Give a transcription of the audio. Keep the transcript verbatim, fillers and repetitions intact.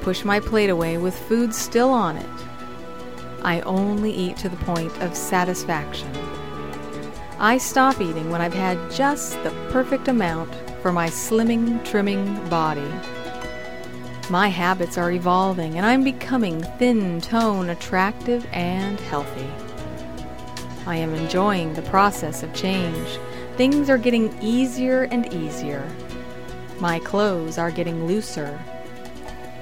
push my plate away with food still on it. I only eat to the point of satisfaction. I stop eating when I've had just the perfect amount for my slimming, trimming body. My habits are evolving, and I'm becoming thin, tone, attractive, and healthy. I am enjoying the process of change. Things are getting easier and easier. My clothes are getting looser,